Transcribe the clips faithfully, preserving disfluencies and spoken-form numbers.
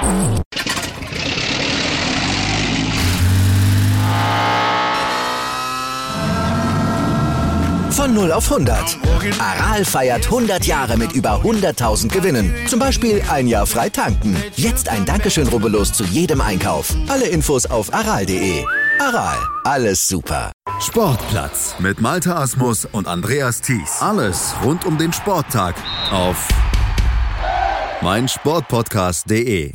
Von null auf hundert. Aral feiert hundert Jahre mit über hunderttausend Gewinnen. Zum Beispiel ein Jahr frei tanken. Jetzt ein Dankeschön, rubbellos zu jedem Einkauf. Alle Infos auf aral punkt de. Aral, alles super. Sportplatz mit Malte Asmus und Andreas Thies. Alles rund um den Sporttag auf meinsportpodcast punkt de.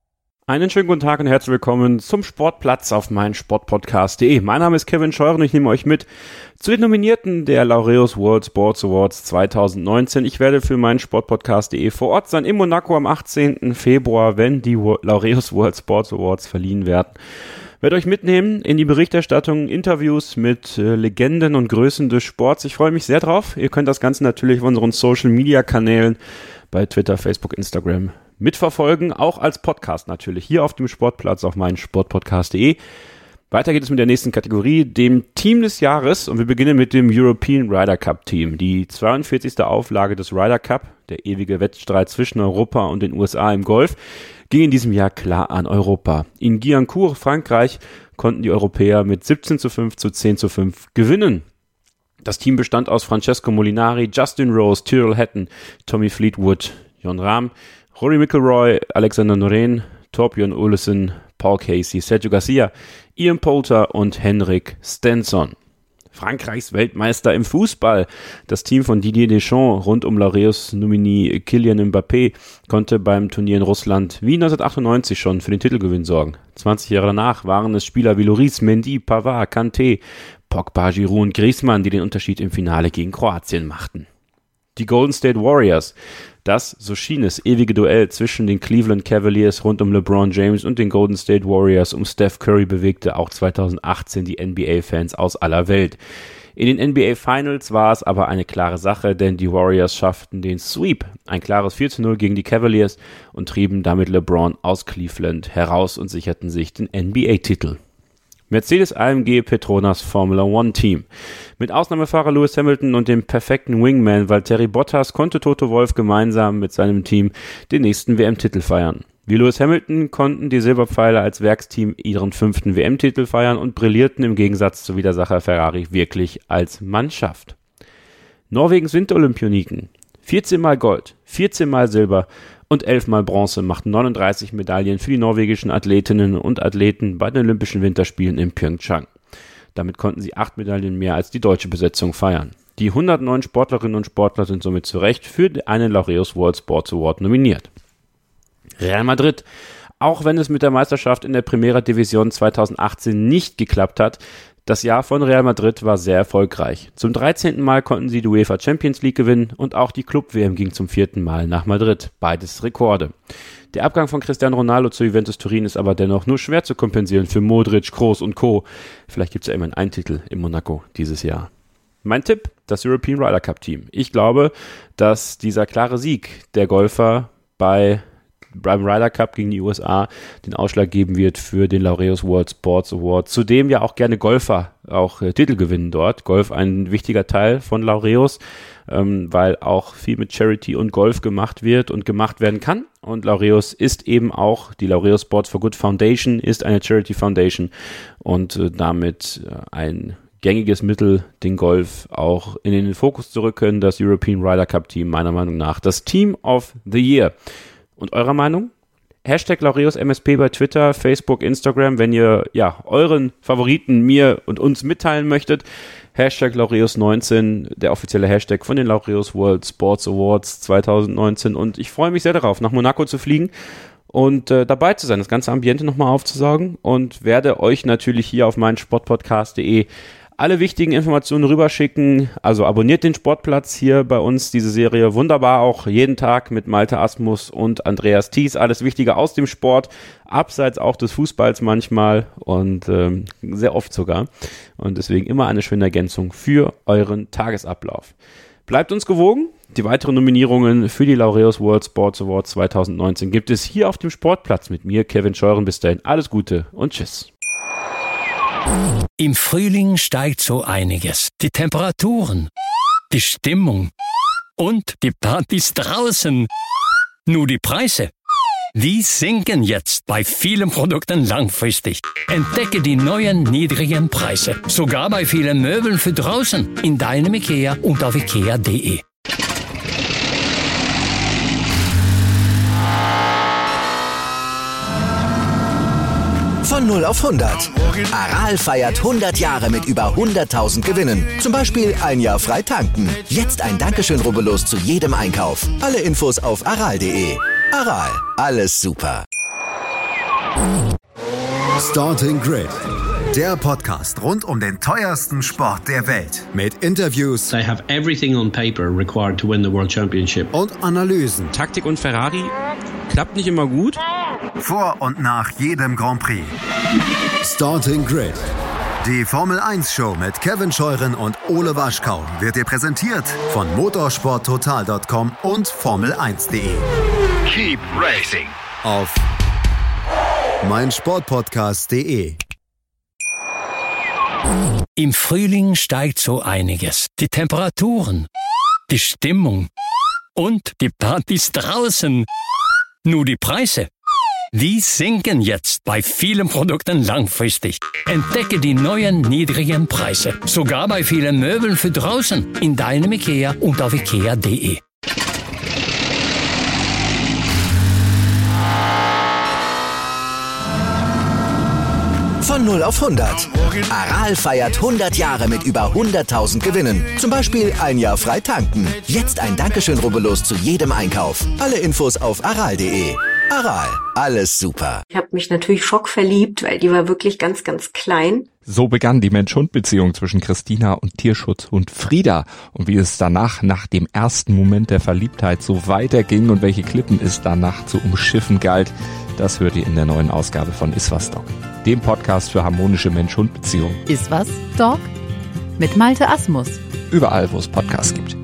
Einen schönen guten Tag und herzlich willkommen zum Sportplatz auf meinsportpodcast punkt de. Mein Name ist Kevin Scheuren und ich nehme euch mit zu den Nominierten der Laureus World Sports Awards zwanzig neunzehn. Ich werde für meinsportpodcast punkt de vor Ort sein in Monaco am achtzehnten Februar, wenn die Laureus World Sports Awards verliehen werden. Ich werde euch mitnehmen in die Berichterstattung, Interviews mit äh, Legenden und Größen des Sports. Ich freue mich sehr drauf. Ihr könnt das Ganze natürlich auf unseren Social-Media-Kanälen bei Twitter, Facebook, Instagram mitverfolgen, auch als Podcast natürlich, hier auf dem Sportplatz auf meinsportpodcast punkt de. Weiter geht es mit der nächsten Kategorie, dem Team des Jahres, und wir beginnen mit dem European Ryder Cup Team. Die zweiundvierzigste Auflage des Ryder Cup, der ewige Wettstreit zwischen Europa und den U S A im Golf, ging in diesem Jahr klar an Europa. In Guyancourt, Frankreich, konnten die Europäer mit siebzehn zu fünf zu zehn zu fünf gewinnen. Das Team bestand aus Francesco Molinari, Justin Rose, Tyrrell Hatton, Tommy Fleetwood, Jon Rahm, Rory McIlroy, Alexander Noren, Thorbjørn Olesen, Paul Casey, Sergio Garcia, Ian Poulter und Henrik Stenson. Frankreichs Weltmeister im Fußball. Das Team von Didier Deschamps rund um Laureus-Nominee Kylian Mbappé konnte beim Turnier in Russland wie neunzehnhundertachtundneunzig schon für den Titelgewinn sorgen. zwanzig Jahre danach waren es Spieler wie Lloris, Mendy, Pavard, Kanté, Pogba, Giroud und Griezmann, die den Unterschied im Finale gegen Kroatien machten. Die Golden State Warriors, das, so schien es, ewige Duell zwischen den Cleveland Cavaliers rund um LeBron James und den Golden State Warriors um Steph Curry bewegte auch zweitausendachtzehn die N B A-Fans aus aller Welt. In den N B A Finals war es aber eine klare Sache, denn die Warriors schafften den Sweep, ein klares vier zu null gegen die Cavaliers, und trieben damit LeBron aus Cleveland heraus und sicherten sich den N B A-Titel. Mercedes-A M G Petronas Formula One Team. Mit Ausnahmefahrer Lewis Hamilton und dem perfekten Wingman Valtteri Bottas konnte Toto Wolff gemeinsam mit seinem Team den nächsten W M-Titel feiern. Wie Lewis Hamilton konnten die Silberpfeiler als Werksteam ihren fünften W M-Titel feiern und brillierten im Gegensatz zu Widersacher Ferrari wirklich als Mannschaft. Norwegens Winterolympioniken. vierzehn Mal Gold, vierzehn Mal Silber und elf Mal Bronze machten neununddreißig Medaillen für die norwegischen Athletinnen und Athleten bei den Olympischen Winterspielen in Pyeongchang. Damit konnten sie acht Medaillen mehr als die deutsche Besetzung feiern. Die hundertneun Sportlerinnen und Sportler sind somit zu Recht für einen Laureus World Sports Award nominiert. Real Madrid. Auch wenn es mit der Meisterschaft in der Primera División zweitausendachtzehn nicht geklappt hat, das Jahr von Real Madrid war sehr erfolgreich. Zum dreizehnten Mal konnten sie die UEFA Champions League gewinnen und auch die Club-W M ging zum vierten Mal nach Madrid. Beides Rekorde. Der Abgang von Cristiano Ronaldo zu Juventus Turin ist aber dennoch nur schwer zu kompensieren für Modric, Kroos und Co. Vielleicht gibt es ja immerhin einen Titel in Monaco dieses Jahr. Mein Tipp, das European Ryder Cup Team. Ich glaube, dass dieser klare Sieg der Golfer bei beim Ryder Cup gegen die U S A den Ausschlag geben wird für den Laureus World Sports Award, zudem ja auch gerne Golfer auch äh, Titel gewinnen dort. Golf ein wichtiger Teil von Laureus, ähm, weil auch viel mit Charity und Golf gemacht wird und gemacht werden kann. Und Laureus ist eben auch, die Laureus Sports for Good Foundation ist eine Charity Foundation und äh, damit äh, ein gängiges Mittel, den Golf auch in den Fokus zu rücken. Das European Ryder Cup Team meiner Meinung nach das Team of the Year. Und eurer Meinung? Hashtag Laureus M S P bei Twitter, Facebook, Instagram, wenn ihr ja euren Favoriten mir und uns mitteilen möchtet. Hashtag Laureus neunzehn, der offizielle Hashtag von den Laureus World Sports Awards zwanzig neunzehn. Und ich freue mich sehr darauf, nach Monaco zu fliegen und äh, dabei zu sein, das ganze Ambiente nochmal aufzusaugen, und werde euch natürlich hier auf meinsportpodcast punkt de alle wichtigen Informationen rüberschicken. Also abonniert den Sportplatz hier bei uns, diese Serie. Wunderbar, auch jeden Tag mit Malte Asmus und Andreas Thies. Alles Wichtige aus dem Sport, abseits auch des Fußballs manchmal und ähm, sehr oft sogar. Und deswegen immer eine schöne Ergänzung für euren Tagesablauf. Bleibt uns gewogen. Die weiteren Nominierungen für die Laureus World Sports Awards zwanzig neunzehn gibt es hier auf dem Sportplatz mit mir, Kevin Scheuren. Bis dahin alles Gute und tschüss. Im Frühling steigt so einiges. Die Temperaturen, die Stimmung und die Partys draußen. Nur die Preise, Die sinken jetzt bei vielen Produkten langfristig. Entdecke die neuen niedrigen Preise. Sogar bei vielen Möbeln für draußen. In deinem IKEA und auf ikea punkt de. Von null auf hundert. Aral feiert hundert Jahre mit über hunderttausend Gewinnen. Zum Beispiel ein Jahr frei tanken. Jetzt ein Dankeschön, rubbellos zu jedem Einkauf. Alle Infos auf aral punkt de. Aral, alles super. Starting Grid, der Podcast rund um den teuersten Sport der Welt. Mit Interviews. They have everything on paper required to win the World Championship. Und Analysen. Taktik und Ferrari klappt nicht immer gut. Vor und nach jedem Grand Prix. Starting Grid. Die Formel eins Show mit Kevin Scheuren und Ole Waschkau wird dir präsentiert von motorsport total Punkt com und Formel eins Punkt de. Keep racing. Auf meinsportpodcast Punkt de. Im Frühling steigt so einiges. Die Temperaturen, die Stimmung und die Partys draußen. Nur die Preise, die sinken jetzt bei vielen Produkten langfristig. Entdecke die neuen niedrigen Preise. Sogar bei vielen Möbeln für draußen. In deinem IKEA und auf ikea punkt de. Von null auf hundert. Aral feiert hundert Jahre mit über hunderttausend Gewinnen. Zum Beispiel ein Jahr frei tanken. Jetzt ein Dankeschön, rubbellos zu jedem Einkauf. Alle Infos auf aral punkt de. Aral, alles super. Ich habe mich natürlich schockverliebt, weil die war wirklich ganz, ganz klein. So begann die Mensch-Hund-Beziehung zwischen Christina und Tierschutzhund Frieda. Und wie es danach, nach dem ersten Moment der Verliebtheit, so weiterging und welche Klippen es danach zu umschiffen galt, das hört ihr in der neuen Ausgabe von Iswas Dog, dem Podcast für harmonische Mensch-Hund-Beziehungen. Iswas Dog? Mit Malte Asmus. Überall, wo es Podcasts gibt.